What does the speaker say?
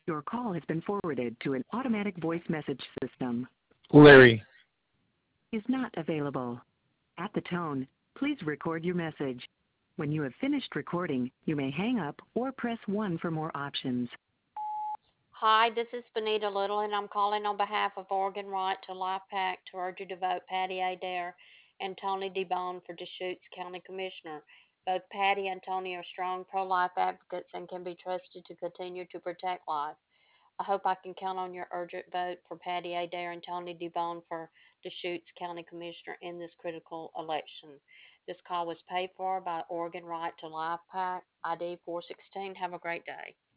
Your call has been forwarded to an automatic voice message system. Larry. Is not available. At the tone, please record your message. When you have finished recording, you may hang up or press 1 for more options. Hi, this is Benita Little, and I'm calling on behalf of Oregon Right to Life PAC to urge you to vote Patty Adair and Tony DeBone for Deschutes County Commissioner. Both Patty and Tony are strong pro-life advocates and can be trusted to continue to protect life. I hope I can count on your urgent vote for Patty Adair and Tony DeBone for Deschutes County Commissioner in this critical election. This call was paid for by Oregon Right to Life PAC, ID 416. Have a great day.